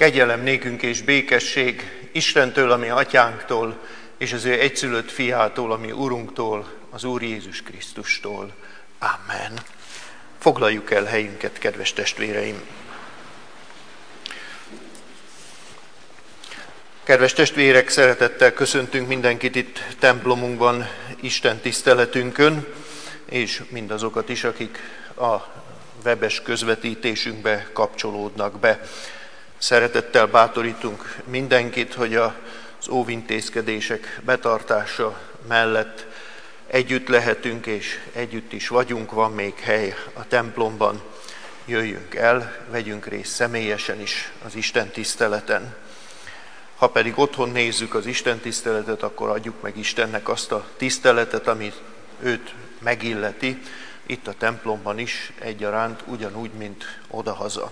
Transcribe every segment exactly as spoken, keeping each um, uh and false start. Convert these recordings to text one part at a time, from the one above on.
Kegyelem nékünk és békesség Istentől, ami atyánktól, és az ő egyszülött fiától, ami Urunktól, az Úr Jézus Krisztustól. Amen. Foglaljuk el helyünket, kedves testvéreim! Kedves testvérek, szeretettel köszöntünk mindenkit itt templomunkban, Isten tiszteletünkön, és mindazokat is, akik a webes közvetítésünkbe kapcsolódnak be. Szeretettel bátorítunk mindenkit, hogy az óvintézkedések betartása mellett együtt lehetünk, és együtt is vagyunk, van még hely a templomban. Jöjjünk el, vegyünk részt személyesen is az Isten tiszteleten. Ha pedig otthon nézzük az Isten tiszteletet, akkor adjuk meg Istennek azt a tiszteletet, amit őt megilleti, itt a templomban is egyaránt, ugyanúgy, mint odahaza.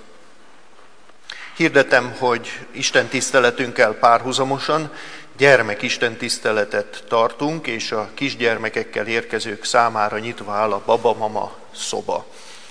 Hirdetem, hogy Isten tiszteletünkkel párhuzamosan gyermek Isten tiszteletet tartunk, és a kisgyermekekkel érkezők számára nyitva áll a baba-mama szoba.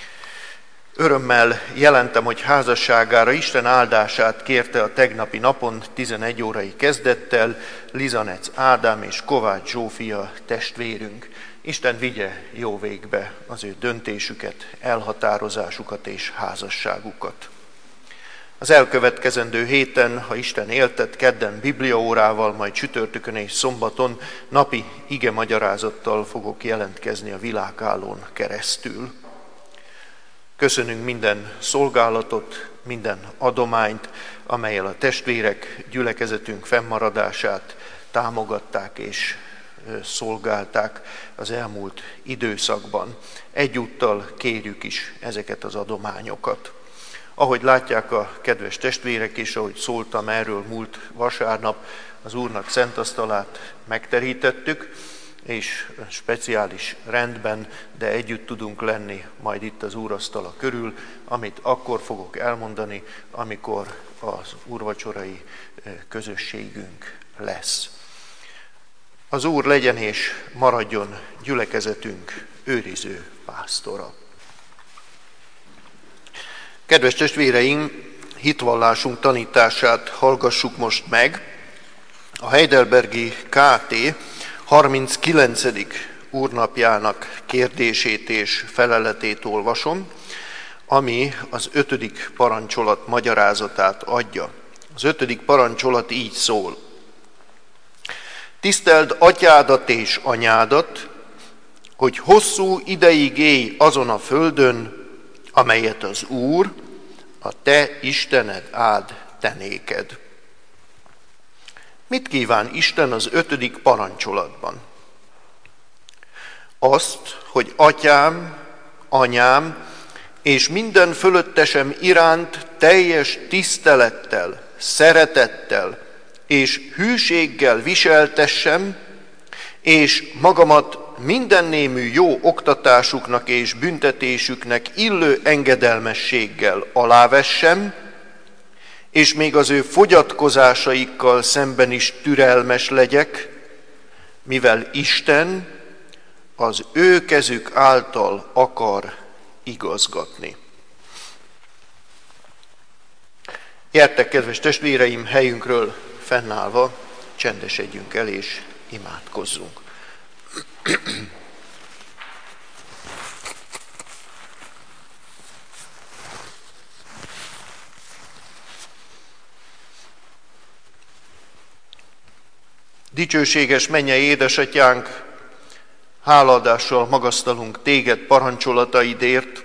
Örömmel jelentem, hogy házasságára Isten áldását kérte a tegnapi napon tizenegy órai kezdettel Lizanec Ádám és Kovács Zsófia testvérünk. Isten vigye jó végbe az ő döntésüket, elhatározásukat és házasságukat. Az elkövetkezendő héten, ha Isten éltet, kedden bibliaórával, majd csütörtökön és szombaton napi ige magyarázattal fogok jelentkezni a világállón keresztül. Köszönünk minden szolgálatot, minden adományt, amellyel a testvérek gyülekezetünk fennmaradását támogatták és szolgálták az elmúlt időszakban. Egyúttal kérjük is ezeket az adományokat. Ahogy látják a kedves testvérek is, ahogy szóltam erről múlt vasárnap, az Úrnak szentasztalát megterítettük, és speciális rendben, de együtt tudunk lenni majd itt az úrasztala körül, amit akkor fogok elmondani, amikor az úrvacsorai közösségünk lesz. Az Úr legyen és maradjon gyülekezetünk őriző pásztora. Kedves testvéreim, hitvallásunk tanítását hallgassuk most meg. A Heidelbergi ká té harminckilencedik úrnapjának kérdését és feleletét olvasom, ami az ötödik parancsolat magyarázatát adja. Az ötödik parancsolat így szól. Tiszteld atyádat és anyádat, hogy hosszú ideig élj azon a földön, amelyet az Úr, a te Istened áld te néked. Mit kíván Isten az ötödik parancsolatban? Azt, hogy atyám, anyám és minden fölöttesem iránt teljes tisztelettel, szeretettel és hűséggel viseltessem, és magamat minden némű jó oktatásuknak és büntetésüknek illő engedelmességgel alávessem, és még az ő fogyatkozásaikkal szemben is türelmes legyek, mivel Isten az ő kezük által akar igazgatni. Gyertek, kedves testvéreim, helyünkről fennállva csendesedjünk el és imádkozzunk. Dicsőséges mennyei édesatyánk, hálaadással magasztalunk téged parancsolataidért,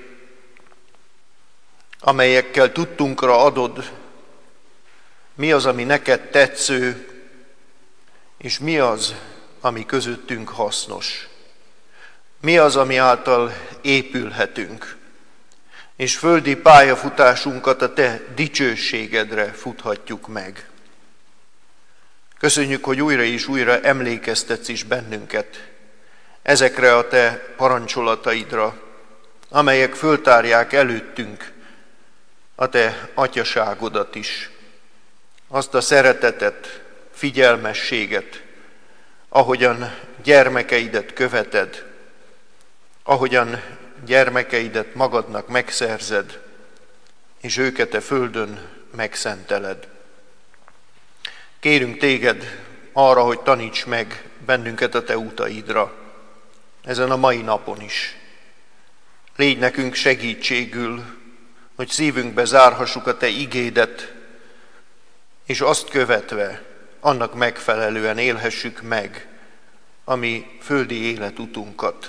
amelyekkel tudtunkra adod, mi az, ami neked tetsző, és mi az, ami közöttünk hasznos. Mi az, ami által épülhetünk, és földi pályafutásunkat a te dicsőségedre futhatjuk meg. Köszönjük, hogy újra és újra emlékeztetsz is bennünket ezekre a te parancsolataidra, amelyek föltárják előttünk a te atyaságodat is, azt a szeretetet, figyelmességet, ahogyan gyermekeidet követed, ahogyan gyermekeidet magadnak megszerzed, és őket a földön megszenteled. Kérünk téged arra, hogy taníts meg bennünket a te utaidra, ezen a mai napon is. Légy nekünk segítségül, hogy szívünkbe zárhassuk a te igédet, és azt követve, annak megfelelően élhessük meg a mi földi életutunkat.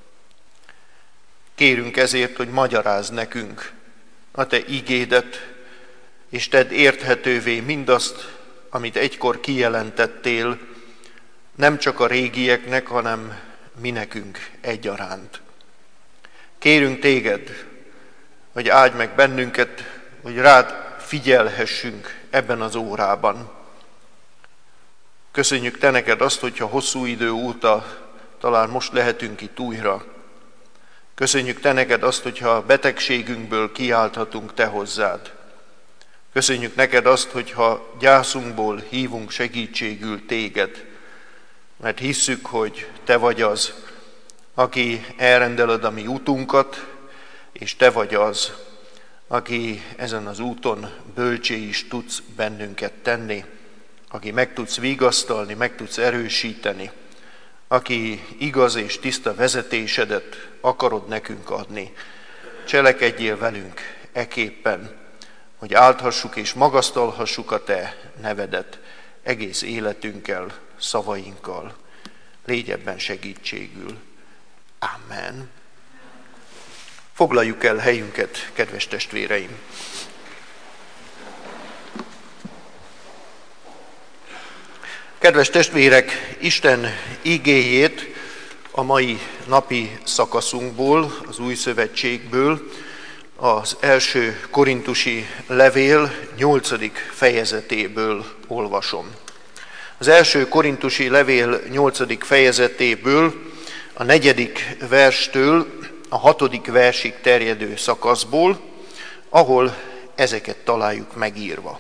Kérünk ezért, hogy magyarázd nekünk a te igédet, és tedd érthetővé mindazt, amit egykor kijelentettél, nem csak a régieknek, hanem mi nekünk egyaránt. Kérünk téged, hogy áldj meg bennünket, hogy rád figyelhessünk ebben az órában. Köszönjük te neked azt, hogyha hosszú idő óta talán most lehetünk itt újra. Köszönjük te neked azt, hogyha a betegségünkből kiálthatunk te hozzád. Köszönjük neked azt, hogyha gyászunkból hívunk segítségül téged, mert hisszük, hogy te vagy az, aki elrendeled a mi útunkat, és te vagy az, aki ezen az úton bölcsé is tudsz bennünket tenni, aki meg tudsz vigasztalni, meg tudsz erősíteni, aki igaz és tiszta vezetésedet akarod nekünk adni. Cselekedjél velünk eképpen, hogy álthassuk és magasztalhassuk a te nevedet egész életünkkel, szavainkkal. Légy ebben segítségül. Amen. Foglaljuk el helyünket, kedves testvéreim! Kedves testvérek, Isten igéjét a mai napi szakaszunkból, az Új Szövetségből, az első korintusi levél nyolcadik fejezetéből olvasom. Az első korintusi levél nyolcadik fejezetéből, a negyedik verstől a hatodik versig terjedő szakaszból, ahol ezeket találjuk megírva.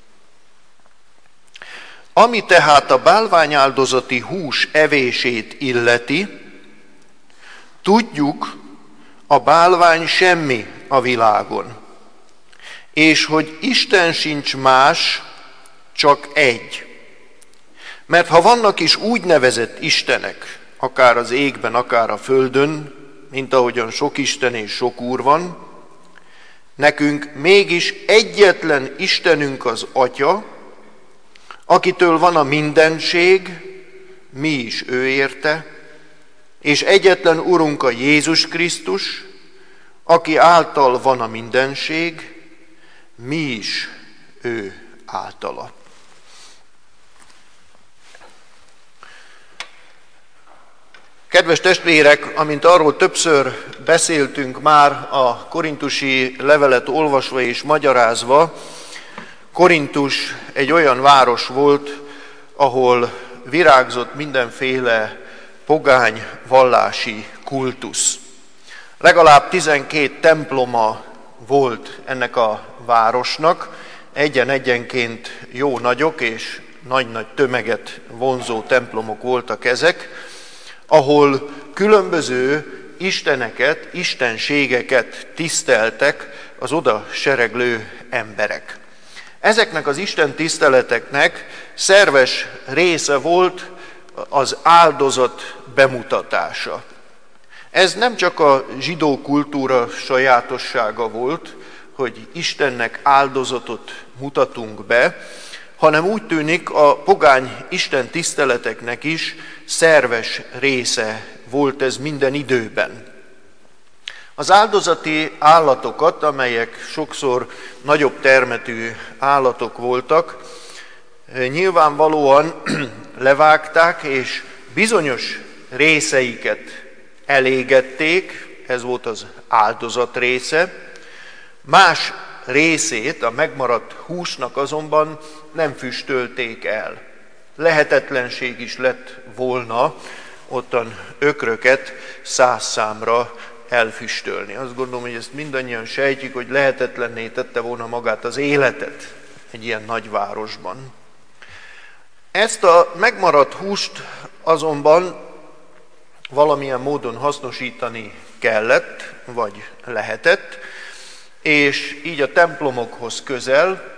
Ami tehát a bálványáldozati hús evését illeti, tudjuk, a bálvány semmi a világon, és hogy Isten sincs más, csak egy. Mert ha vannak is úgynevezett istenek, akár az égben, akár a földön, mint ahogyan sok isten és sok úr van, nekünk mégis egyetlen Istenünk az Atya, akitől van a mindenség, mi is ő érte, és egyetlen Urunk a Jézus Krisztus, aki által van a mindenség, mi is ő általa. Kedves testvérek, amint arról többször beszéltünk már a korintusi levelet olvasva és magyarázva, Korintus egy olyan város volt, ahol virágzott mindenféle pogány vallási kultusz. Legalább tizenkét temploma volt ennek a városnak, egyen-egyenként jó nagyok és nagy-nagy tömeget vonzó templomok voltak ezek, ahol különböző isteneket, istenségeket tiszteltek az oda sereglő emberek. Ezeknek az Isten tiszteleteknek szerves része volt az áldozat bemutatása. Ez nem csak a zsidó kultúra sajátossága volt, hogy Istennek áldozatot mutatunk be, hanem úgy tűnik a pogány Isten tiszteleteknek is szerves része volt ez minden időben. Az áldozati állatokat, amelyek sokszor nagyobb termetű állatok voltak, nyilvánvalóan levágták, és bizonyos részeiket elégették, ez volt az áldozat része, más részét, a megmaradt húsnak azonban nem füstölték el. Lehetetlenség is lett volna ottan ökröket száz számra elfüstölni. Azt gondolom, hogy ezt mindannyian sejtjük, hogy lehetetlenné tette volna magát az életet egy ilyen nagyvárosban. Ezt a megmaradt húst azonban valamilyen módon hasznosítani kellett, vagy lehetett, és így a templomokhoz közel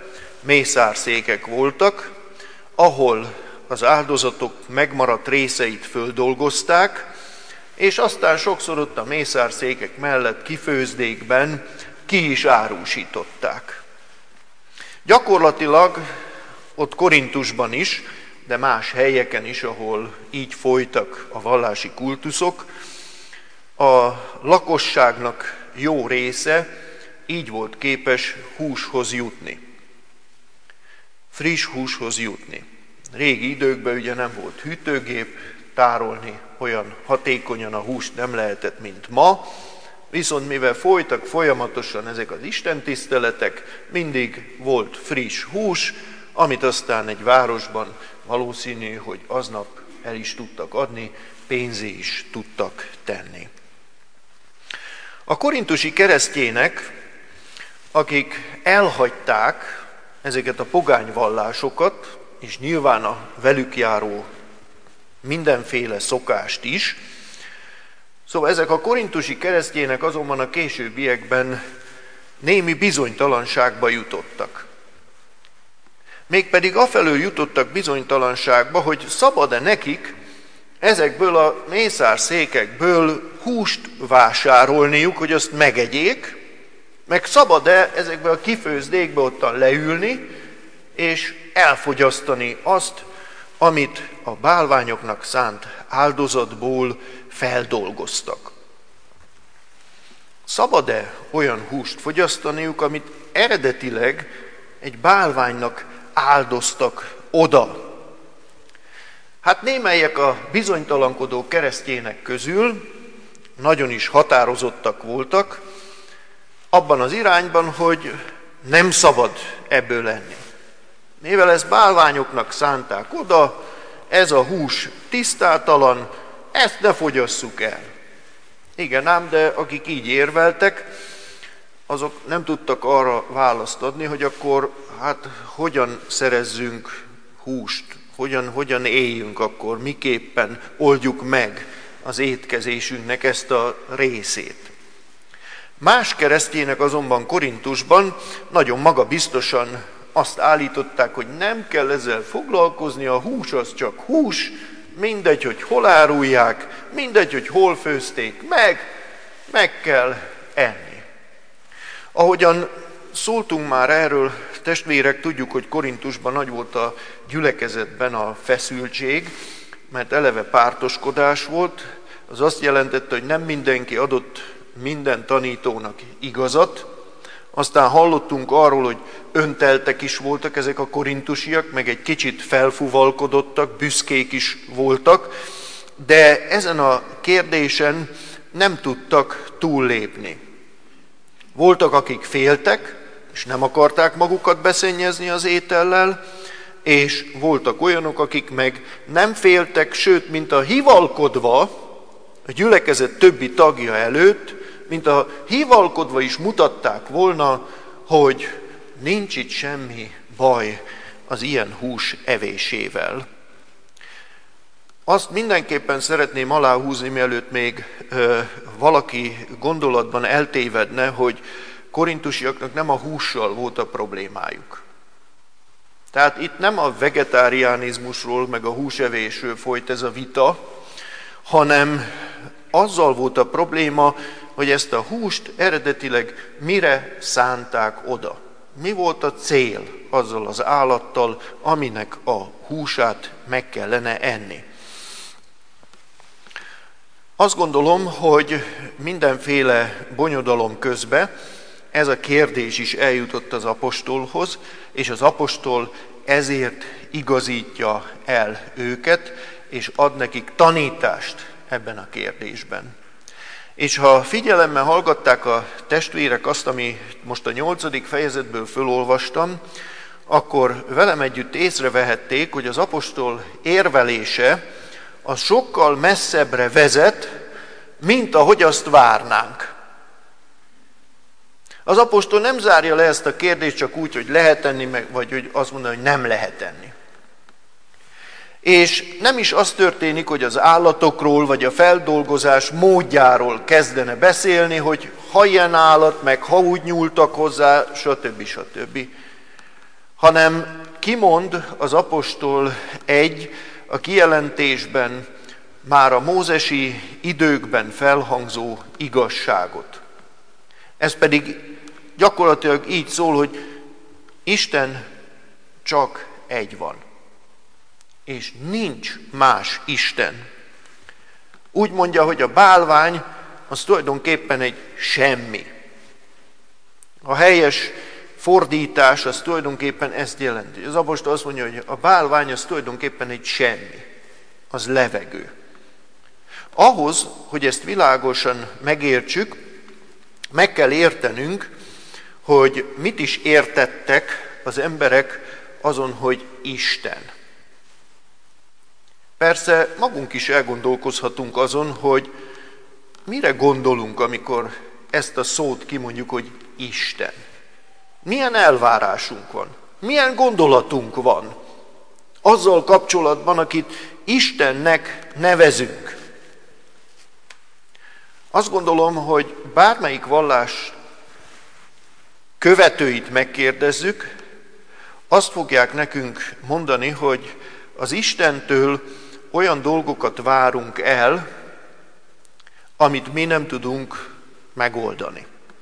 mészárszékek voltak, ahol az áldozatok megmaradt részeit földolgozták, és aztán sokszor ott a mészárszékek mellett kifőzdékben ki is árusították. Gyakorlatilag ott Korintusban is, de más helyeken is, ahol így folytak a vallási kultuszok, a lakosságnak jó része így volt képes húshoz jutni. Friss húshoz jutni. Régi időkben ugye nem volt hűtőgép, tárolni olyan hatékonyan a húst nem lehetett, mint ma, viszont mivel folytak folyamatosan ezek az istentiszteletek, mindig volt friss hús, amit aztán egy városban valószínű, hogy aznap el is tudtak adni, pénzé is tudtak tenni. A korintusi keresztjének, akik elhagyták ezeket a pogány vallásokat, és nyilván a velük járó mindenféle szokást is, szóval ezek a korintusi keresztjének azonban a későbbiekben némi bizonytalanságba jutottak. Mégpedig afelől jutottak bizonytalanságba, hogy szabad-e nekik ezekből a mészárszékekből húst vásárolniuk, hogy azt megegyék, meg szabad-e ezekből a kifőzdékbe ottan leülni, és elfogyasztani azt, amit a bálványoknak szánt áldozatból feldolgoztak. Szabad-e olyan húst fogyasztaniuk, amit eredetileg egy bálványnak áldoztak oda? Hát némelyek a bizonytalankodó keresztjének közül nagyon is határozottak voltak, abban az irányban, hogy nem szabad ebből lenni. Mivel ezt bálványoknak szánták oda, ez a hús tisztátalan, ezt ne fogyasszuk el. Igen ám, de akik így érveltek, azok nem tudtak arra választ adni, hogy akkor hát hogyan szerezzünk húst, hogyan, hogyan éljünk akkor, miképpen oldjuk meg az étkezésünknek ezt a részét. Más keresztjének azonban Korintusban nagyon magabiztosan azt állították, hogy nem kell ezzel foglalkozni, a hús az csak hús, mindegy, hogy hol árulják, mindegy, hogy hol főzték meg, meg kell enni. Ahogyan szóltunk már erről, testvérek, tudjuk, hogy Korintusban nagy volt a gyülekezetben a feszültség, mert eleve pártoskodás volt, az azt jelentette, hogy nem mindenki adott minden tanítónak igazat. Aztán hallottunk arról, hogy önteltek is voltak ezek a korintusiak, meg egy kicsit felfuvalkodottak, büszkék is voltak, de ezen a kérdésen nem tudtak túllépni. Voltak, akik féltek, és nem akarták magukat beszennyezni az étellel, és voltak olyanok, akik meg nem féltek, sőt, mint a hivalkodva a gyülekezet többi tagja előtt, mint a hivalkodva is mutatták volna, hogy nincs itt semmi baj az ilyen hús evésével. Azt mindenképpen szeretném aláhúzni, mielőtt még ö, valaki gondolatban eltévedne, hogy korintusiaknak nem a hússal volt a problémájuk. Tehát itt nem a vegetáriánizmusról, meg a húsevésről folyt ez a vita, hanem azzal volt a probléma, hogy ezt a húst eredetileg mire szánták oda. Mi volt a cél azzal az állattal, aminek a húsát meg kellene enni. Azt gondolom, hogy mindenféle bonyodalom közben ez a kérdés is eljutott az apostolhoz, és az apostol ezért igazítja el őket, és ad nekik tanítást ebben a kérdésben. És ha figyelemmel hallgatták a testvérek azt, ami most a nyolcadik fejezetből fölolvastam, akkor velem együtt észrevehették, hogy az apostol érvelése az sokkal messzebbre vezet, mint ahogy azt várnánk. Az apostol nem zárja le ezt a kérdést csak úgy, hogy lehet enni, vagy hogy azt mondja, hogy nem lehet enni. És nem is az történik, hogy az állatokról, vagy a feldolgozás módjáról kezdene beszélni, hogy ha ilyen állat, meg ha úgy nyúltak hozzá, stb. stb. hanem kimond az apostol egy a kijelentésben már a mózesi időkben felhangzó igazságot. Ez pedig gyakorlatilag így szól, hogy Isten csak egy van, és nincs más Isten. Úgy mondja, hogy a bálvány az tulajdonképpen egy semmi. A helyes fordítás az tulajdonképpen ezt jelenti. Az apostol azt mondja, hogy a bálvány az tulajdonképpen egy semmi, az levegő. Ahhoz, hogy ezt világosan megértsük, meg kell értenünk, hogy mit is értettek az emberek azon, hogy Isten. Persze magunk is elgondolkozhatunk azon, hogy mire gondolunk, amikor ezt a szót kimondjuk, hogy Isten. Milyen elvárásunk van? Milyen gondolatunk van azzal kapcsolatban, akit Istennek nevezünk? Azt gondolom, hogy bármelyik vallás követőit megkérdezzük, azt fogják nekünk mondani, hogy az Istentől olyan dolgokat várunk el, amit mi nem tudunk megoldani.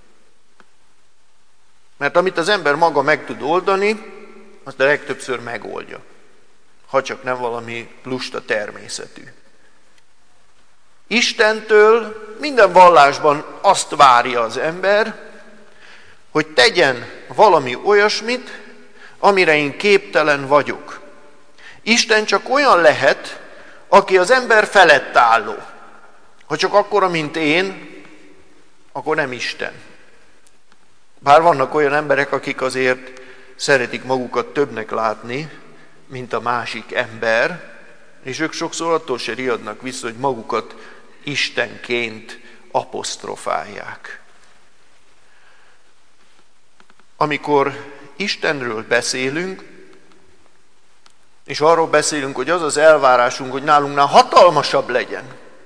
Mert amit az ember maga meg tud oldani, azt a legtöbbször megoldja. Ha csak nem valami lusta természetű. Istentől minden vallásban azt várja az ember, hogy tegyen valami olyasmit, amire én képtelen vagyok. Isten csak olyan lehet, aki az ember felett álló. Ha csak akkora, mint én, akkor nem Isten. Bár vannak olyan emberek, akik azért szeretik magukat többnek látni, mint a másik ember, és ők sokszor attól se riadnak vissza, hogy magukat Istenként aposztrofálják. Amikor Istenről beszélünk, és arról beszélünk, hogy az az elvárásunk, hogy nálunknál hatalmasabb legyen,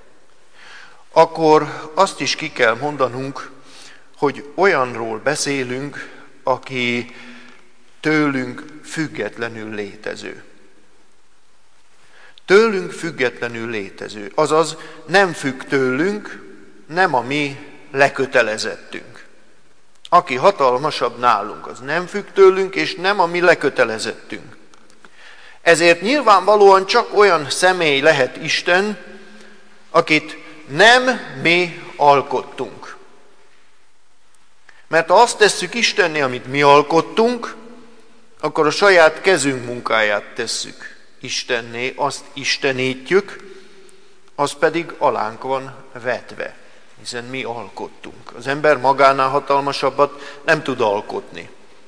akkor azt is ki kell mondanunk, hogy olyanról beszélünk, aki tőlünk függetlenül létező. Tőlünk függetlenül létező, azaz nem függ tőlünk, nem a mi lekötelezettünk. Aki hatalmasabb nálunk, az nem függ tőlünk, és nem a mi lekötelezettünk. Ezért nyilvánvalóan csak olyan személy lehet Isten, akit nem mi alkottunk. Mert ha azt tesszük Istenné, amit mi alkottunk, akkor a saját kezünk munkáját tesszük Istenné, azt istenítjük, az pedig alánk van vetve, hiszen mi alkottunk. Az ember magánál hatalmasabbat nem tud alkotni.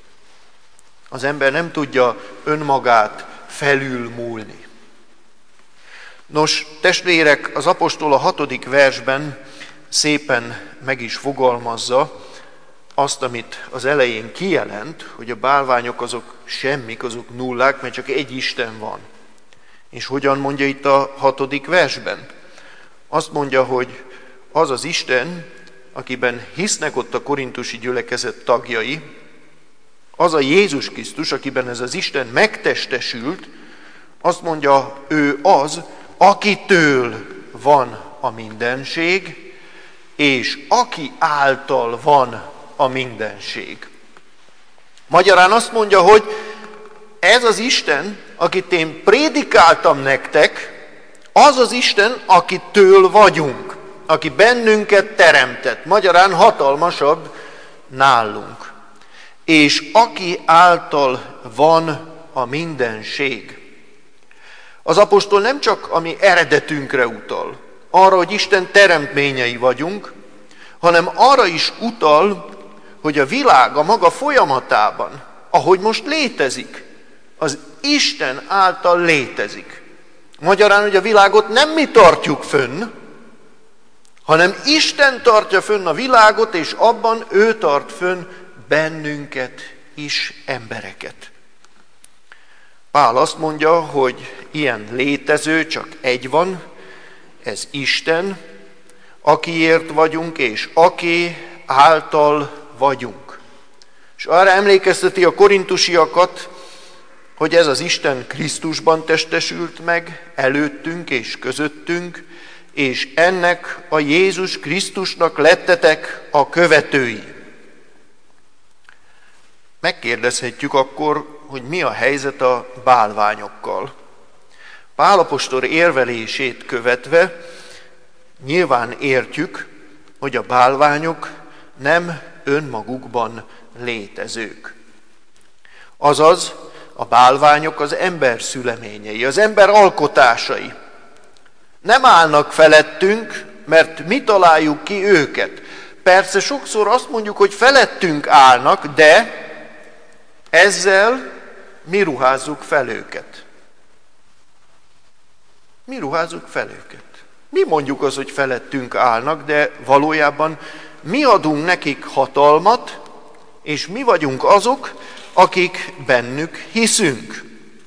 Az ember nem tudja önmagát felülmúlni. Nos, testvérek, az apostol a hatodik versben szépen meg is fogalmazza azt, amit az elején kijelent, hogy a bálványok azok semmik, azok nullák, mert csak egy Isten van. És hogyan mondja itt a hatodik versben? Azt mondja, hogy az az Isten, akiben hisznek ott a korintusi gyülekezet tagjai, az a Jézus Krisztus, akiben ez az Isten megtestesült, azt mondja, ő az, akitől van a mindenség, és aki által van a mindenség. Magyarán azt mondja, hogy ez az Isten, akit én prédikáltam nektek, az az Isten, akitől vagyunk, aki bennünket teremtett, magyarán hatalmasabb nálunk. És aki által van a mindenség. Az apostol nem csak a mi eredetünkre utal, arra, hogy Isten teremtményei vagyunk, hanem arra is utal, hogy a világ a maga folyamatában, ahogy most létezik, az Isten által létezik. Magyarán, hogy a világot nem mi tartjuk fönn, hanem Isten tartja fönn a világot, és abban ő tart fönn bennünket is, embereket. Pál azt mondja, hogy ilyen létező csak egy van, ez Isten, akiért vagyunk, és aki által vagyunk. És arra emlékezteti a korintusiakat, hogy ez az Isten Krisztusban testesült meg, előttünk és közöttünk, és ennek a Jézus Krisztusnak lettetek a követői. Megkérdezhetjük akkor, hogy mi a helyzet a bálványokkal. Pál apostol érvelését követve nyilván értjük, hogy a bálványok nem önmagukban létezők. Azaz, a bálványok az ember szüleményei, az ember alkotásai. Nem állnak felettünk, mert mi találjuk ki őket. Persze sokszor azt mondjuk, hogy felettünk állnak, de ezzel mi ruházzuk fel őket. Mi ruházzuk fel őket. Mi mondjuk az, hogy felettünk állnak, de valójában mi adunk nekik hatalmat, és mi vagyunk azok, akik bennük hiszünk.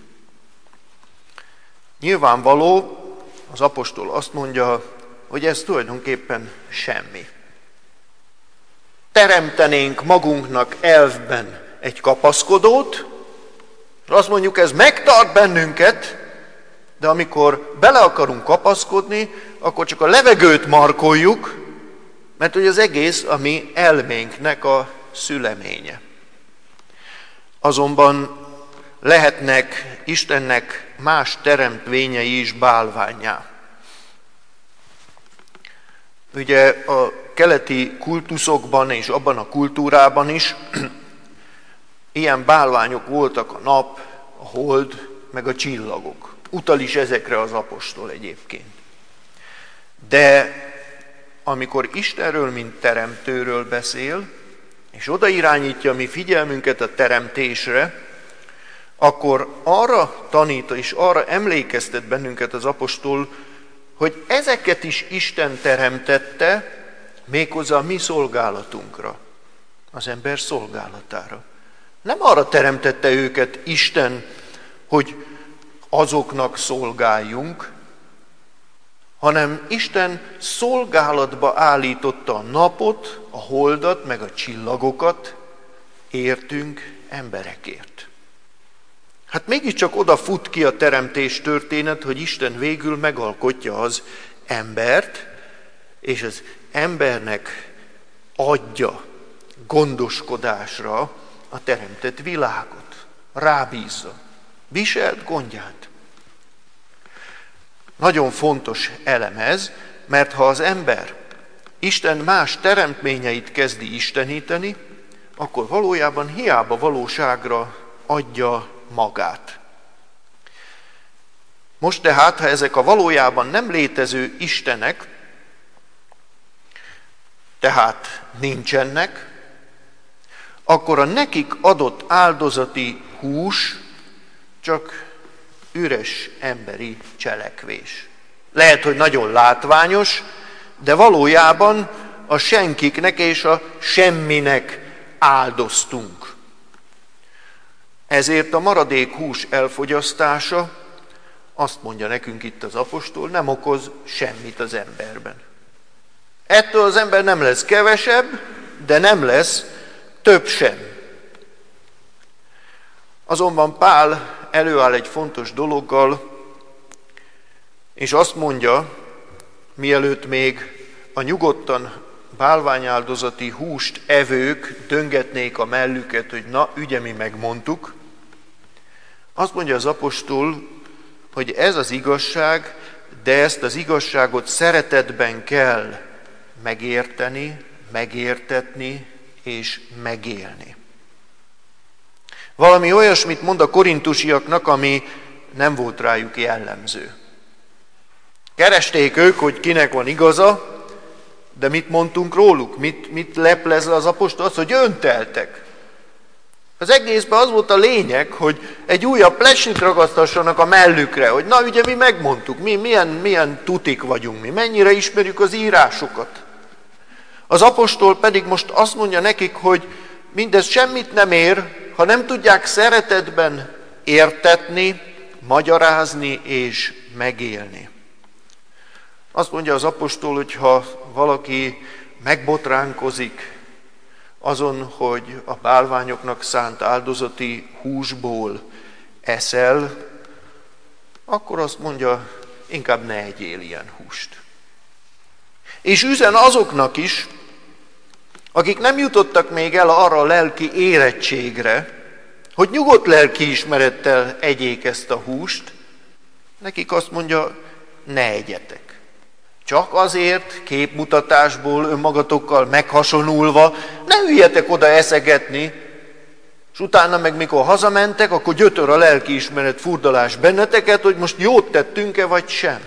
Nyilvánvaló, az apostol azt mondja, hogy ez tulajdonképpen semmi. Teremtenénk magunknak elvben egy kapaszkodót, és azt mondjuk, ez megtart bennünket, de amikor bele akarunk kapaszkodni, akkor csak a levegőt markoljuk, mert hogy az egész a mi elménknek a szüleménye. Azonban lehetnek Istennek más teremtvényei is bálvánnyá. Ugye a keleti kultuszokban és abban a kultúrában is ilyen bálványok voltak a nap, a hold, meg a csillagok. Utal is ezekre az apostol egyébként. De amikor Istenről, mint teremtőről beszél, és oda irányítja mi figyelmünket a teremtésre, akkor arra tanít és arra emlékeztet bennünket az apostol, hogy ezeket is Isten teremtette, méghozzá a mi szolgálatunkra, az ember szolgálatára. Nem arra teremtette őket Isten, hogy azoknak szolgáljunk, hanem Isten szolgálatba állította a napot, a holdat, meg a csillagokat, értünk emberekért. Hát mégiscsak oda fut ki a teremtés történet, hogy Isten végül megalkotja az embert, és az embernek adja gondoskodásra a teremtett világot. Rábízza. Viselt gondját. Nagyon fontos elem ez, mert ha az ember Isten más teremtményeit kezdi isteníteni, akkor valójában hiába valóságra adja magát. Most tehát, ha ezek a valójában nem létező istenek, tehát nincsenek, akkor a nekik adott áldozati hús csak üres emberi cselekvés. Lehet, hogy nagyon látványos, de valójában a senkiknek és a semminek áldoztunk. Ezért a maradék hús elfogyasztása, azt mondja nekünk itt az apostol, nem okoz semmit az emberben. Ettől az ember nem lesz kevesebb, de nem lesz több sem. Azonban Pál előáll egy fontos dologgal, és azt mondja, mielőtt még a nyugodtan bálványáldozati húst evők döngetnék a mellüket, hogy na, ügye, mi megmondtuk, azt mondja az apostol, hogy ez az igazság, de ezt az igazságot szeretetben kell megérteni, megértetni és megélni. Valami olyasmit mond a korintusiaknak, ami nem volt rájuk jellemző. Keresték ők, hogy kinek van igaza, de mit mondtunk róluk? Mit, mit leplez az apostol? Az, hogy önteltek. Az egészben az volt a lényeg, hogy egy újabb plesnit ragasztassanak a mellükre, hogy na ugye mi megmondtuk, mi milyen, milyen tutik vagyunk mi, mennyire ismerjük az írásokat. Az apostol pedig most azt mondja nekik, hogy mindez semmit nem ér, ha nem tudják szeretetben értetni, magyarázni és megélni. Azt mondja az apostol, hogy ha valaki megbotránkozik azon, hogy a bálványoknak szánt áldozati húsból eszel, akkor azt mondja, inkább ne egyél ilyen húst. És üzen azoknak is, akik nem jutottak még el arra a lelki érettségre, hogy nyugodt lelkiismerettel egyék ezt a húst, nekik azt mondja, ne egyetek. Csak azért, képmutatásból, önmagatokkal meghasonulva, ne üljetek oda eszegetni, és utána meg mikor hazamentek, akkor gyötör a lelkiismeret furdalás benneteket, hogy most jót tettünk-e, vagy sem.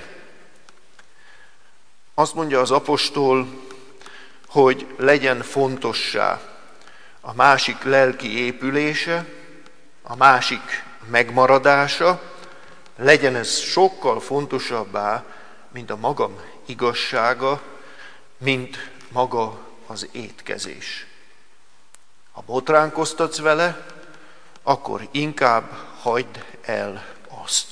Azt mondja az apostol, hogy legyen fontossá a másik lelki épülése, a másik megmaradása, legyen ez sokkal fontosabbá, mint a magam igazsága, mint maga az étkezés. Ha botránkoztatsz vele, akkor inkább hagyd el azt.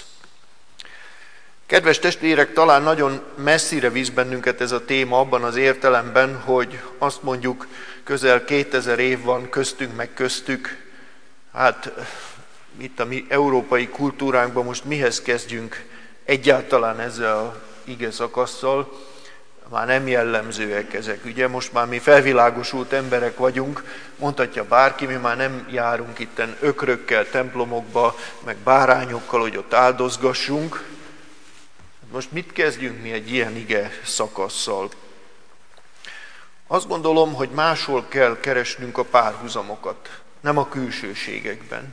Kedves testvérek, talán nagyon messzire visz bennünket ez a téma abban az értelemben, hogy azt mondjuk, közel kétezer év van köztünk meg köztük, hát itt a mi európai kultúránkban most mihez kezdjünk egyáltalán ezzel az ige szakasszal, már nem jellemzőek ezek, ugye most már mi felvilágosult emberek vagyunk, mondhatja bárki, mi már nem járunk itten ökrökkel templomokba, meg bárányokkal, hogy ott áldozgassunk. Most mit kezdjünk mi egy ilyen ige szakasszal? Azt gondolom, hogy máshol kell keresnünk a párhuzamokat, nem a külsőségekben.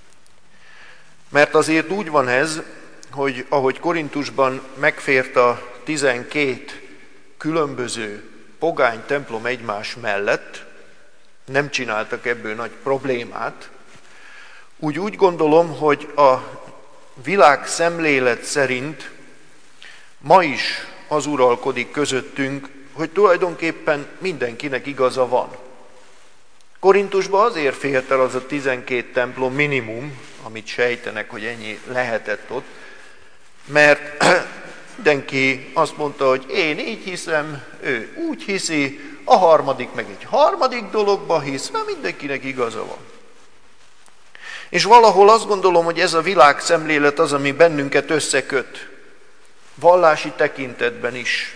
Mert azért úgy van ez, hogy ahogy Korintusban megfért a tizenkét különböző pogány templom egymás mellett, nem csináltak ebből nagy problémát, úgy úgy gondolom, hogy a világ szemlélet szerint ma is az uralkodik közöttünk, hogy tulajdonképpen mindenkinek igaza van. Korintusban azért félt el az a tizenkét templom minimum, amit sejtenek, hogy ennyi lehetett ott, mert mindenki azt mondta, hogy én így hiszem, ő úgy hiszi, a harmadik meg egy harmadik dologba hisz, mert mindenkinek igaza van. És valahol azt gondolom, hogy ez a világszemlélet az, ami bennünket összeköt, vallási tekintetben is.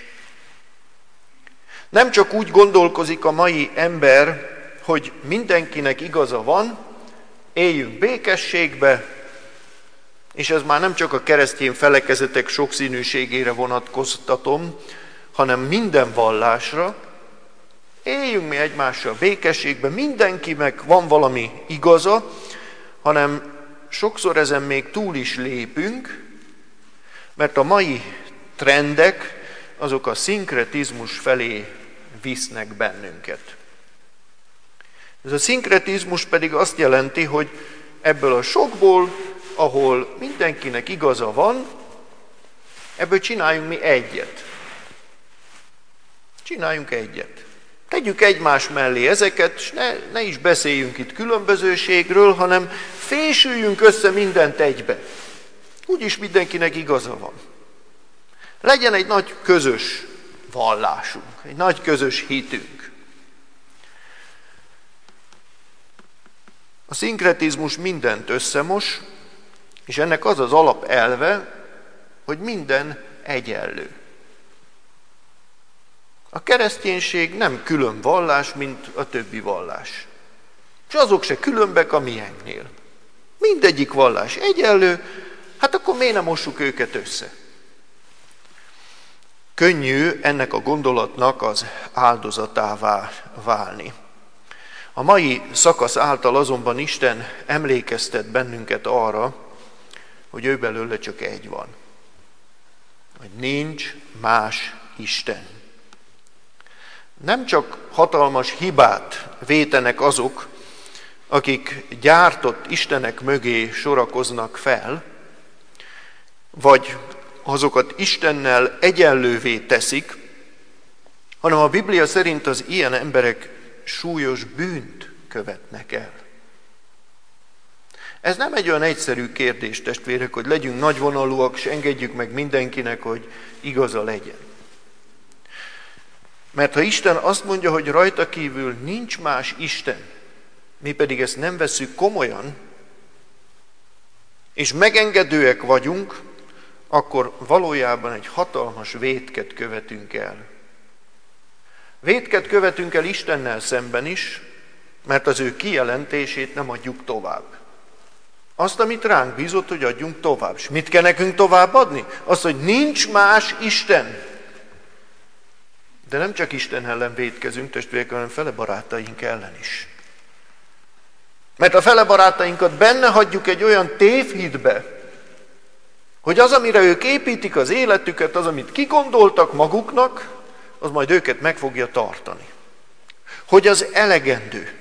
Nem csak úgy gondolkozik a mai ember, hogy mindenkinek igaza van, éljünk békességbe, és ez már nem csak a keresztény felekezetek sokszínűségére vonatkoztatom, hanem minden vallásra, éljünk mi egymással békességben, mindenkinek van valami igaza, hanem sokszor ezen még túl is lépünk, mert a mai trendek, azok a szinkretizmus felé visznek bennünket. Ez a szinkretizmus pedig azt jelenti, hogy ebből a sokból, ahol mindenkinek igaza van, ebből csináljunk mi egyet. Csináljunk egyet. Tegyük egymás mellé ezeket, és ne, ne is beszéljünk itt különbözőségről, hanem fésüljünk össze mindent egybe. Úgyis mindenkinek igaza van. Legyen egy nagy közös vallásunk, egy nagy közös hitünk. A szinkretizmus mindent összemos, és ennek az az alapelve, hogy minden egyenlő. A kereszténység nem külön vallás, mint a többi vallás. És azok se különbek a miénknél. Mindegyik vallás egyenlő, hát akkor miért nem mossuk őket össze? Könnyű ennek a gondolatnak az áldozatává válni. A mai szakasz által azonban Isten emlékeztet bennünket arra, hogy ő belőle csak egy van. Hogy nincs más Isten. Nem csak hatalmas hibát vétenek azok, akik gyártott istenek mögé sorakoznak fel, vagy azokat Istennel egyenlővé teszik, hanem a Biblia szerint az ilyen emberek súlyos bűnt követnek el. Ez nem egy olyan egyszerű kérdés, testvérek, hogy legyünk nagyvonalúak, és engedjük meg mindenkinek, hogy igaza legyen. Mert ha Isten azt mondja, hogy rajta kívül nincs más Isten, mi pedig ezt nem vesszük komolyan, és megengedőek vagyunk, akkor valójában egy hatalmas vétket követünk el. Vétket követünk el Istennel szemben is, mert az ő kijelentését nem adjuk tovább. Azt, amit ránk bízott, hogy adjunk tovább. És mit kell nekünk továbbadni? Azt, hogy nincs más Isten. De nem csak Isten ellen vétkezünk, testvérek, hanem fele barátaink ellen is. Mert a fele barátainkat benne hagyjuk egy olyan tévhitbe, hogy az, amire ők építik az életüket, az, amit kigondoltak maguknak, az majd őket meg fogja tartani. Hogy az elegendő.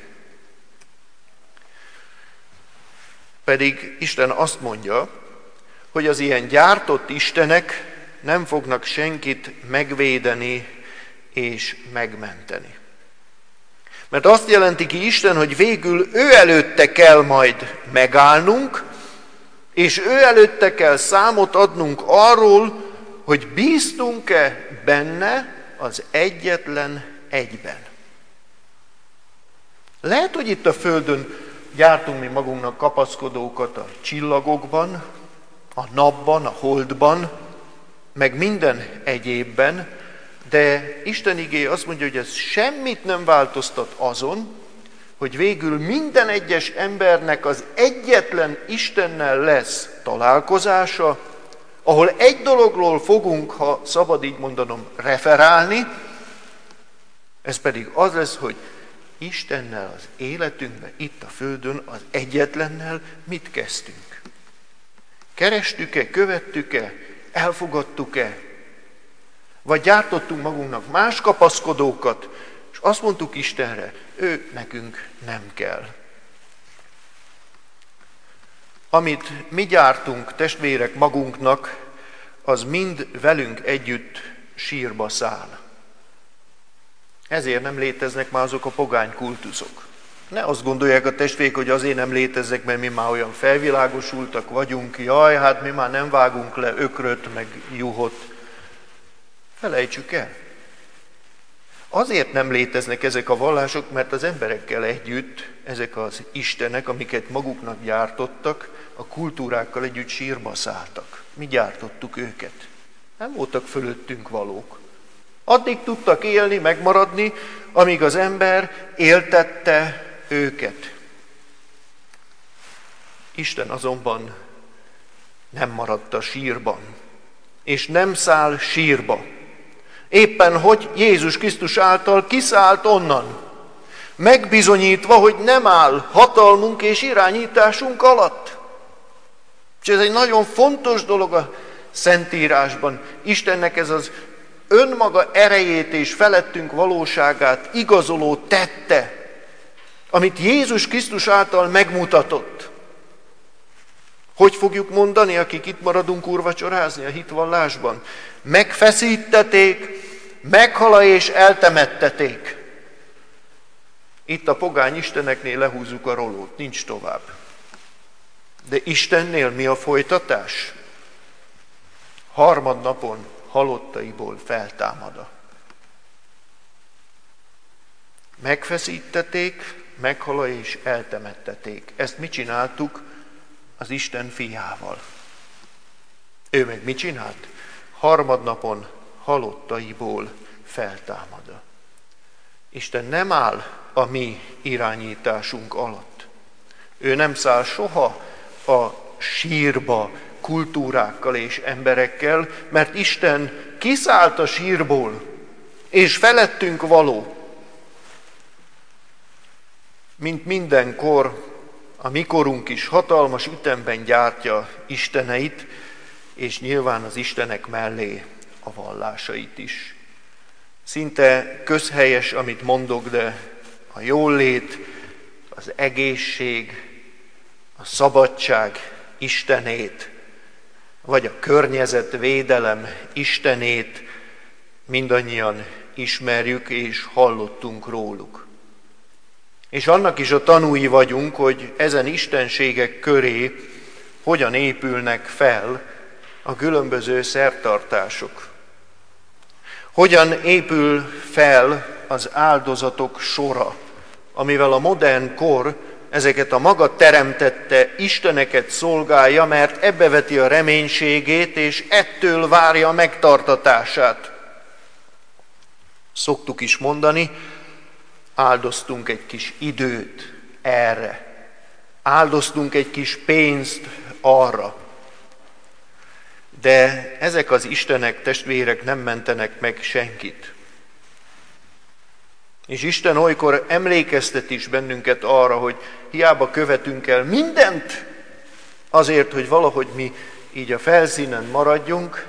Pedig Isten azt mondja, hogy az ilyen gyártott istenek nem fognak senkit megvédeni és megmenteni. Mert azt jelenti ki Isten, hogy végül ő előtte kell majd megállnunk, és ő előtte kell számot adnunk arról, hogy bíztunk-e benne az egyetlen egyben. Lehet, hogy itt a Földön gyártunk mi magunknak kapaszkodókat a csillagokban, a napban, a holdban, meg minden egyébben, de Isten igéje azt mondja, hogy ez semmit nem változtat azon, hogy végül minden egyes embernek az egyetlen Istennel lesz találkozása, ahol egy dologról fogunk, ha szabad így mondanom, referálni, ez pedig az lesz, hogy Istennel az életünkben, itt a Földön, az egyetlennel mit kezdtünk? Kerestük-e, követtük-e, elfogadtuk-e? Vagy gyártottunk magunknak más kapaszkodókat, és azt mondtuk Istenre, ő nekünk nem kell. Amit mi gyártunk, testvérek, magunknak, az mind velünk együtt sírba száll. Ezért nem léteznek már azok a pogány kultuszok. Ne azt gondolják a testvérek, hogy azért nem léteznek, mert mi már olyan felvilágosultak vagyunk, jaj, hát mi már nem vágunk le ökröt, meg juhot. Felejtsük el. Azért nem léteznek ezek a vallások, mert az emberekkel együtt ezek az istenek, amiket maguknak gyártottak, a kultúrákkal együtt sírba szálltak. Mi gyártottuk őket. Nem voltak fölöttünk valók. Addig tudtak élni, megmaradni, amíg az ember éltette őket. Isten azonban nem maradt a sírban, és nem száll sírba. Éppen hogy Jézus Krisztus által kiszállt onnan, megbizonyítva, hogy nem áll hatalmunk és irányításunk alatt. És ez egy nagyon fontos dolog a Szentírásban. Istennek ez az önmaga erejét és felettünk valóságát igazoló tette, amit Jézus Krisztus által megmutatott. Hogy fogjuk mondani, akik itt maradunk úrvacsorázni a hitvallásban? Megfeszítették, meghala és eltemetteték. Itt a pogány isteneknél lehúzzuk a rolót, nincs tovább. De Istennél mi a folytatás? Harmadnapon halottaiból feltámada. Megfeszítették, meghala és eltemetteték. Ezt mi csináltuk az Isten fiával. Ő meg mit csinált? Harmadnapon halottaiból feltámada. Isten nem áll a mi irányításunk alatt. Ő nem száll soha a sírba, kultúrákkal és emberekkel, mert Isten kiszállt a sírból, és felettünk való. Mint mindenkor, a mikorunk is hatalmas ütemben gyártja isteneit, és nyilván az istenek mellé a vallásait is. Szinte közhelyes, amit mondok, de a jólét, az egészség, a szabadság istenét, vagy a környezetvédelem istenét mindannyian ismerjük és hallottunk róluk. És annak is a tanúi vagyunk, hogy ezen istenségek köré hogyan épülnek fel a különböző szertartások. Hogyan épül fel az áldozatok sora, amivel a modern kor ezeket a maga teremtette isteneket szolgálja, mert ebbe veti a reménységét, és ettől várja a megtartatását. Szoktuk is mondani, áldoztunk egy kis időt erre, áldoztunk egy kis pénzt arra. De ezek az istenek, testvérek nem mentenek meg senkit. És Isten olykor emlékeztet is bennünket arra, hogy hiába követünk el mindent azért, hogy valahogy mi így a felszínen maradjunk,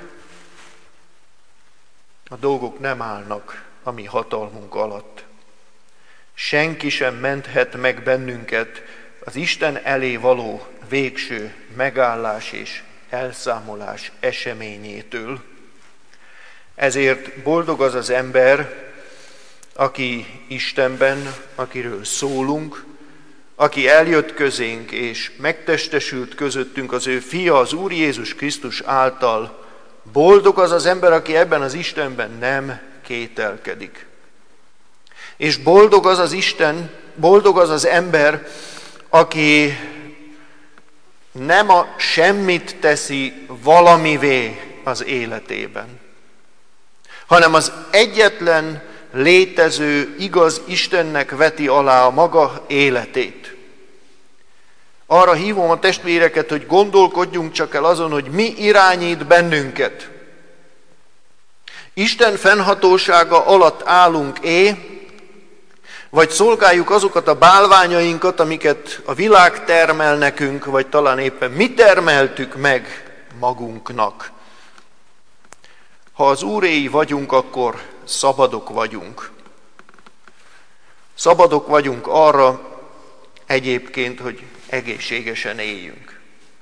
a dolgok nem állnak a mi hatalmunk alatt. Senki sem menthet meg bennünket az Isten elé való végső megállás és elszámolás eseményétől. Ezért boldog az az ember, aki Istenben, akiről szólunk, aki eljött közénk és megtestesült közöttünk az ő fia, az Úr Jézus Krisztus által. Boldog az az ember, aki ebben az Istenben nem kételkedik. És boldog az az Isten, boldog az az ember, aki nem a semmit teszi valamivé az életében, hanem az egyetlen létező igaz Istennek veti alá a maga életét. Arra hívom a testvéreket, hogy gondolkodjunk csak el azon, hogy mi irányít bennünket. Isten fennhatósága alatt állunk-é, vagy szolgáljuk azokat a bálványainkat, amiket a világ termel nekünk, vagy talán éppen mi termeltük meg magunknak. Ha az Úréi vagyunk, akkor szabadok vagyunk. Szabadok vagyunk arra egyébként, hogy egészségesen éljünk.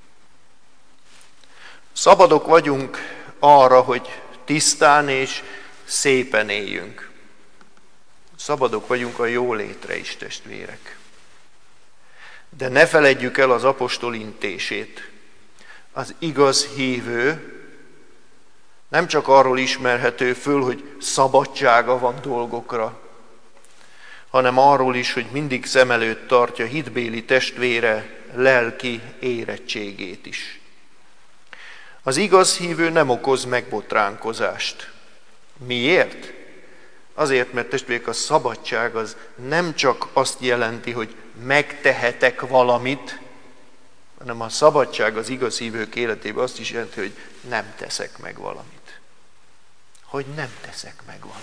Szabadok vagyunk arra, hogy tisztán és szépen éljünk. Szabadok vagyunk a jólétre is, testvérek. De ne feledjük el az apostol intését. Az igaz hívő nem csak arról ismerhető föl, hogy szabadsága van dolgokra, hanem arról is, hogy mindig szem előtt tartja hitbéli testvére lelki érettségét is. Az igaz hívő nem okoz megbotránkozást. Miért? Azért, mert testvérek, a szabadság az nem csak azt jelenti, hogy megtehetek valamit, hanem a szabadság az igaz hívők életében azt is jelenti, hogy nem teszek meg valamit. Hogy nem teszek meg valamit.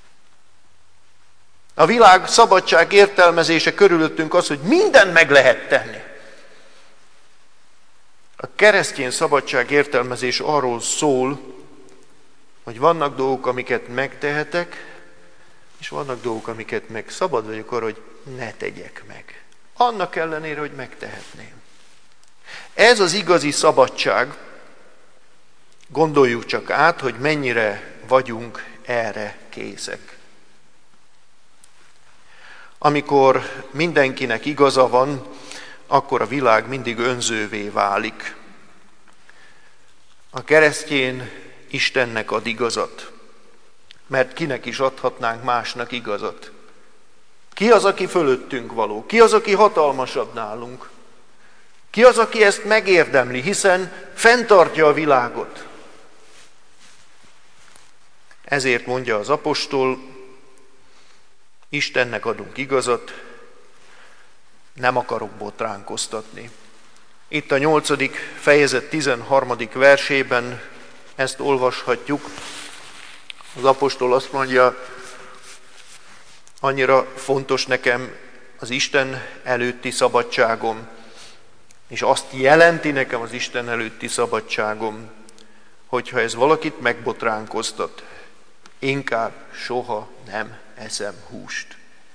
A világ szabadság értelmezése körülöttünk az, hogy mindent meg lehet tenni. A keresztény szabadság értelmezés arról szól, hogy vannak dolgok, amiket megtehetek, és vannak dolgok, amiket meg szabad vagyok arra, hogy ne tegyek meg. Annak ellenére, hogy megtehetném. Ez az igazi szabadság. Gondoljuk csak át, hogy mennyire vagyunk erre készek. Amikor mindenkinek igaza van, akkor a világ mindig önzővé válik. A keresztény Istennek ad igazat, mert kinek is adhatnánk másnak igazat. Ki az, aki fölöttünk való? Ki az, aki hatalmasabb nálunk? Ki az, aki ezt megérdemli, hiszen fenntartja a világot? Ezért mondja az apostol, Istennek adunk igazat, nem akarok botránkoztatni. Itt a nyolcadik fejezet tizenharmadik versében ezt olvashatjuk. Az apostol azt mondja, annyira fontos nekem az Isten előtti szabadságom, és azt jelenti nekem az Isten előtti szabadságom, hogyha ez valakit megbotránkoztat, inkább soha nem eszem húst.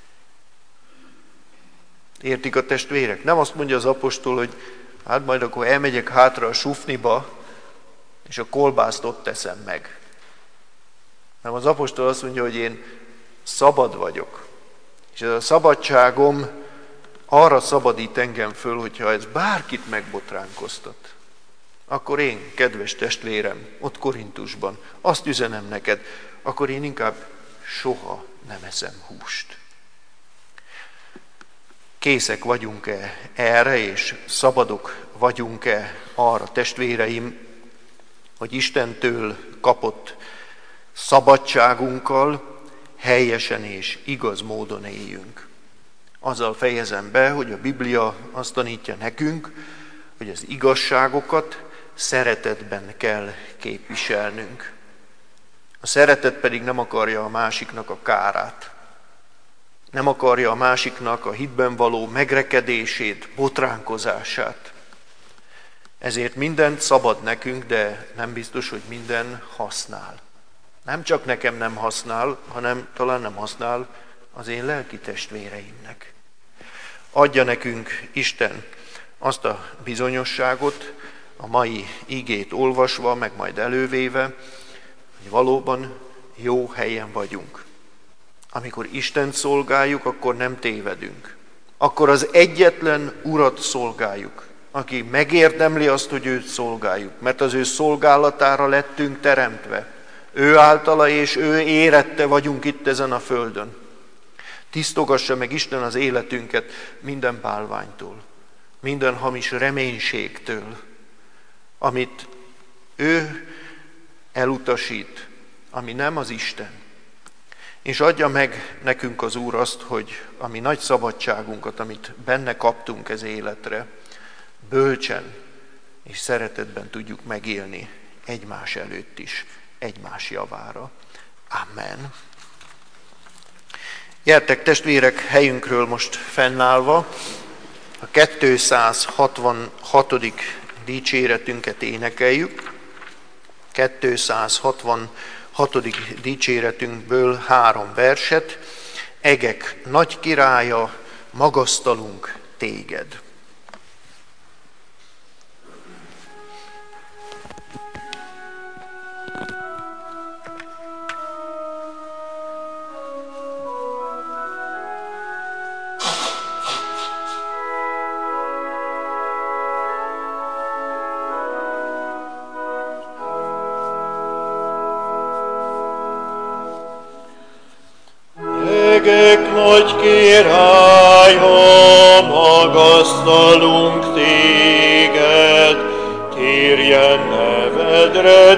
Értik a testvérek? Nem azt mondja az apostol, hogy hát majd akkor elmegyek hátra a sufniba, és a kolbászt ott teszem meg. Hanem az apostol azt mondja, hogy én szabad vagyok. És ez a szabadságom arra szabadít engem föl, hogyha ez bárkit megbotránkoztat. Akkor én, kedves testvérem, ott Korintusban, azt üzenem neked, akkor én inkább soha nem eszem húst. Készek vagyunk-e erre, és szabadok vagyunk-e arra, testvéreim, hogy Istentől kapott szabadságunkkal helyesen és igaz módon éljünk. Azzal fejezem be, hogy a Biblia azt tanítja nekünk, hogy az igazságokat szeretetben kell képviselnünk. A szeretet pedig nem akarja a másiknak a kárát. Nem akarja a másiknak a hitben való megrekedését, botránkozását. Ezért mindent szabad nekünk, de nem biztos, hogy minden használ. Nem csak nekem nem használ, hanem talán nem használ az én lelki testvéreimnek. Adja nekünk Isten azt a bizonyosságot, a mai igét olvasva, meg majd elővéve, hogy valóban jó helyen vagyunk. Amikor Istent szolgáljuk, akkor nem tévedünk. Akkor az egyetlen Urat szolgáljuk, aki megérdemli azt, hogy őt szolgáljuk, mert az ő szolgálatára lettünk teremtve. Ő általa és ő érette vagyunk itt ezen a földön. Tisztogassa meg Isten az életünket minden bálványtól, minden hamis reménységtől, amit ő elutasít, ami nem az Isten. És adja meg nekünk az Úr azt, hogy a mi nagy szabadságunkat, amit benne kaptunk ez életre, bölcsen és szeretetben tudjuk megélni egymás előtt is, egymás javára. Amen. Gyertek testvérek, helyünkről most fennállva a kétszázhatvanhatodik dicséretünket énekeljük. kétszázhatvanhatodik dicséretünkből három verset. Egek nagy királya, magasztalunk téged. Egek nagy királya, magasztalunk téged, térjen nevedre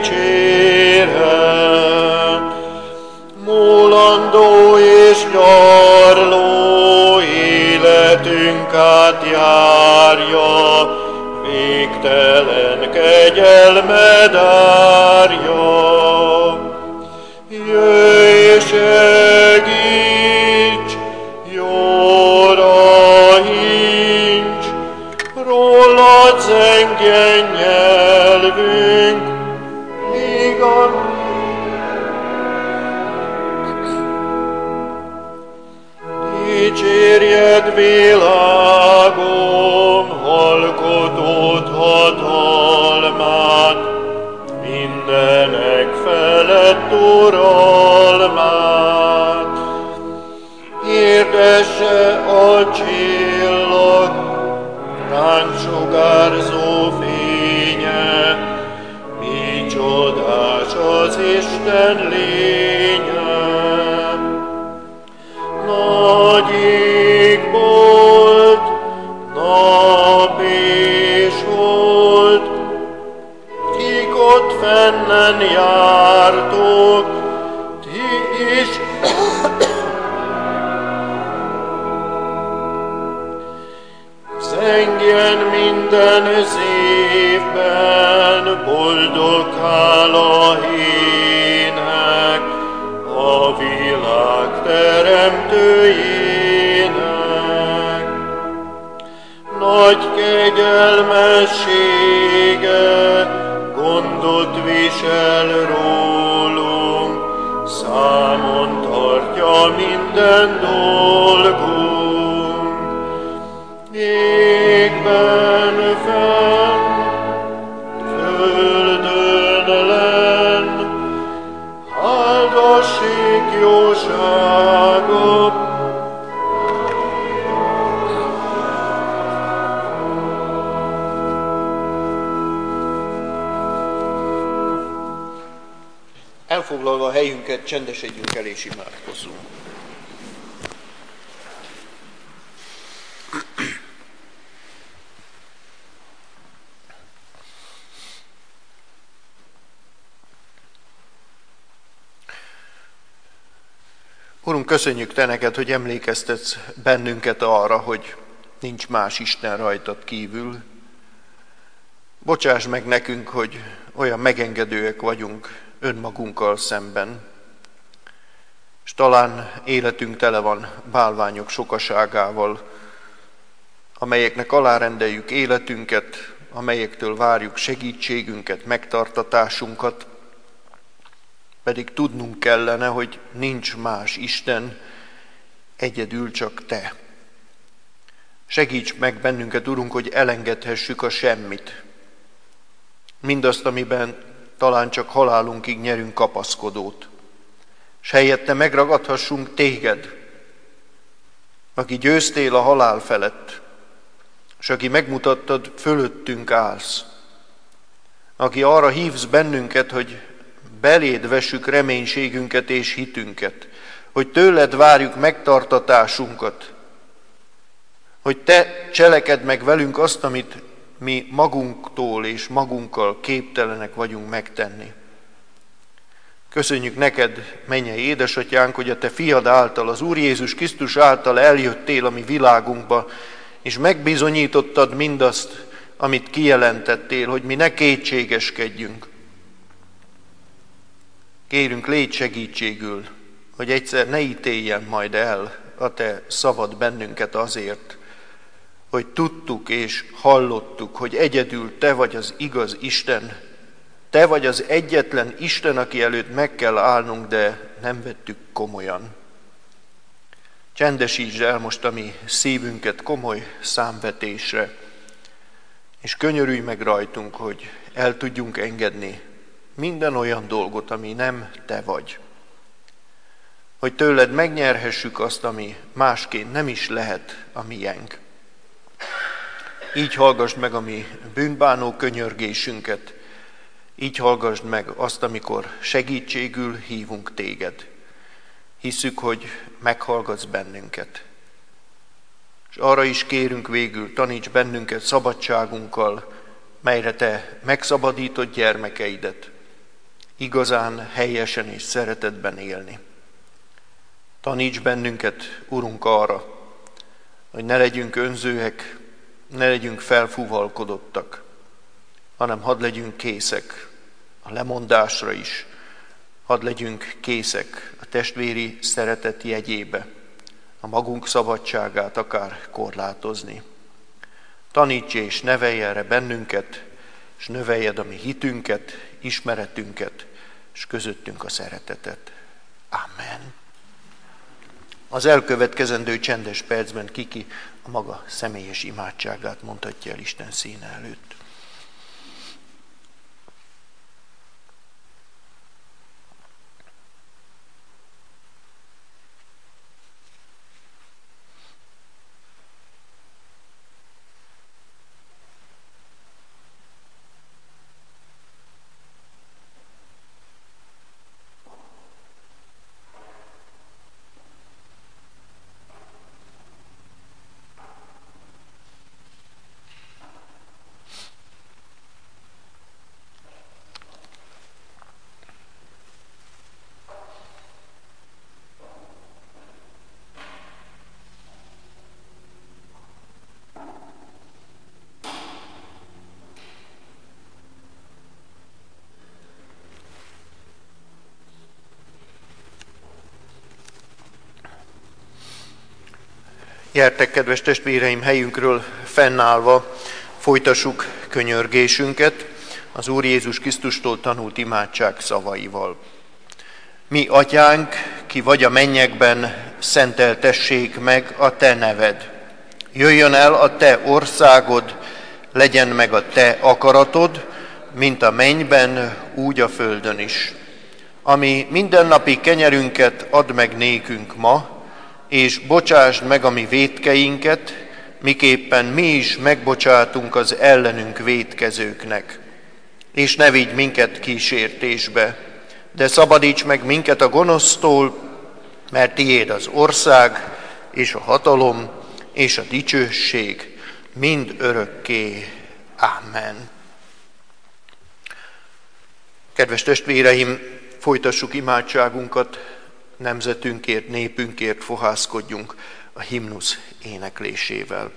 dicséret. Múlandó és gyarló életünk átjárja, végtelen kegyelmed árja. Jöjj, segíts, jóra hincs, rólad zengjen nyelvünk, míg a dicsérjed világom, alkotót hatalmát, mindenek felett uralmát. Hirdesse a csillag, ránk sugárzó fénye, mi csodás az Isten lénye. Nagy égbolt, nap és hold, kik ott fennen jártok, ti is zengjen minden szívben, boldog hála ének a világ teremtőjének. Nagy kegyelmessége gondot visel rólunk, számon tartja minden dolgunk. Égben fenn, földön lenn, áldassék jóságot. Elfoglalva a helyünket, csendesedjünk el és imádkozzunk. Urunk, köszönjük Te neked, hogy emlékeztetsz bennünket arra, hogy nincs más Isten rajtad kívül. Bocsáss meg nekünk, hogy olyan megengedőek vagyunk önmagunkkal szemben, és talán életünk tele van bálványok sokaságával, amelyeknek alárendeljük életünket, amelyektől várjuk segítségünket, megtartatásunkat, pedig tudnunk kellene, hogy nincs más Isten, egyedül csak Te. Segíts meg bennünket, Urunk, hogy elengedhessük a semmit. Mindazt, amiben talán csak halálunkig nyerünk kapaszkodót. S helyette megragadhassunk Téged, aki győztél a halál felett, és aki megmutattad, fölöttünk állsz. Aki arra hívsz bennünket, hogy beléd vessük reménységünket és hitünket, hogy tőled várjuk megtartatásunkat, hogy Te cselekedd meg velünk azt, amit mi magunktól és magunkkal képtelenek vagyunk megtenni. Köszönjük neked, mennyei édesatyánk, hogy a Te fiad által, az Úr Jézus Krisztus által eljöttél a mi világunkba, és megbizonyítottad mindazt, amit kijelentettél, hogy mi ne kétségeskedjünk. Kérünk, légy segítségül, hogy egyszer ne ítéljen majd el a Te szavad bennünket azért, hogy tudtuk és hallottuk, hogy egyedül Te vagy az igaz Isten, Te vagy az egyetlen Isten, aki előtt meg kell állnunk, de nem vettük komolyan. Csendesítsd el most a mi szívünket komoly számvetésre, és könyörülj meg rajtunk, hogy el tudjunk engedni minden olyan dolgot, ami nem Te vagy. Hogy tőled megnyerhessük azt, ami másként nem is lehet a miénk. Így hallgassd meg a mi bűnbánó könyörgésünket, így hallgassd meg azt, amikor segítségül hívunk Téged. Hisszük, hogy meghallgatsz bennünket. És arra is kérünk végül, taníts bennünket szabadságunkkal, melyre Te megszabadított gyermekeidet, igazán, helyesen és szeretetben élni. Taníts bennünket, Urunk, arra, hogy ne legyünk önzőek, ne legyünk felfúvalkodottak, hanem hadd legyünk készek a lemondásra is, hadd legyünk készek a testvéri szeretet jegyébe, a magunk szabadságát akár korlátozni. Taníts és nevelj erre bennünket, és növeljed a mi hitünket, ismeretünket, és közöttünk a szeretetet. Amen. Az elkövetkezendő csendes percben Kiki a maga személyes imádságát mondhatja el Isten színe előtt. Gyertek, kedves testvéreim, helyünkről fennállva folytassuk könyörgésünket az Úr Jézus Krisztustól tanult imádság szavaival. Mi, Atyánk, ki vagy a mennyekben, szenteltessék meg a Te neved. Jöjjön el a Te országod, legyen meg a Te akaratod, mint a mennyben, úgy a földön is. Ami mindennapi kenyerünket add meg nékünk ma, és bocsásd meg a mi vétkeinket, miképpen mi is megbocsátunk az ellenünk vétkezőknek. És ne vigy minket kísértésbe, de szabadíts meg minket a gonosztól, mert tiéd az ország, és a hatalom, és a dicsőség mind örökké. Amen. Kedves testvéreim, folytassuk imádságunkat nemzetünkért, népünkért fohászkodjunk a himnusz éneklésével.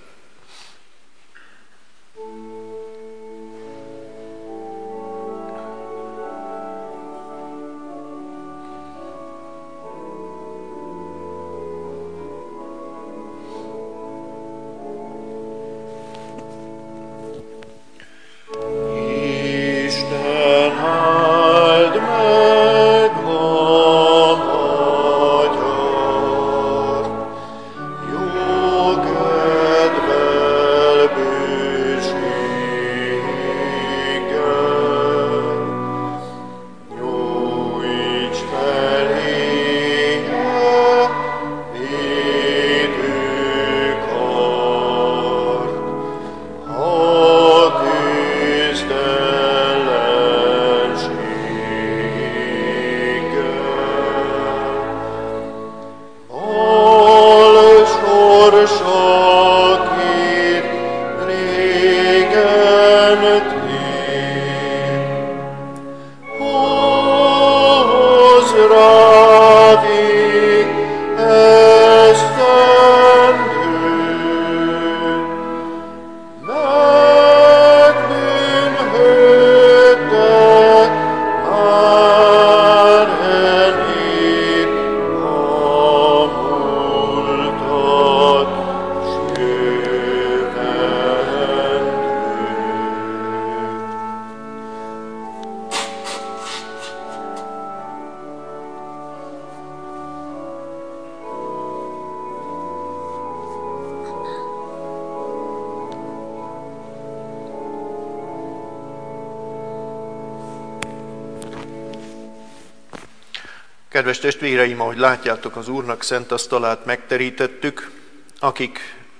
Kedves testvéreim, ahogy látjátok, az Úrnak szent asztalát megterítettük. Akik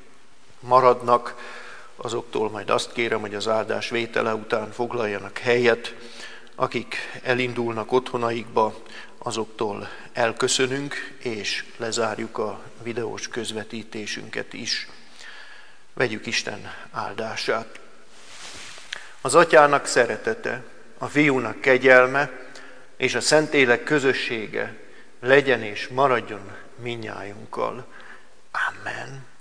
maradnak, azoktól majd azt kérem, hogy az áldás vétele után foglaljanak helyet. Akik elindulnak otthonaikba, azoktól elköszönünk, és lezárjuk a videós közvetítésünket is. Vegyük Isten áldását. Az Atyának szeretete, a Fiúnak kegyelme, és a Szentlélek közössége legyen és maradjon mindnyájunkkal. Amen.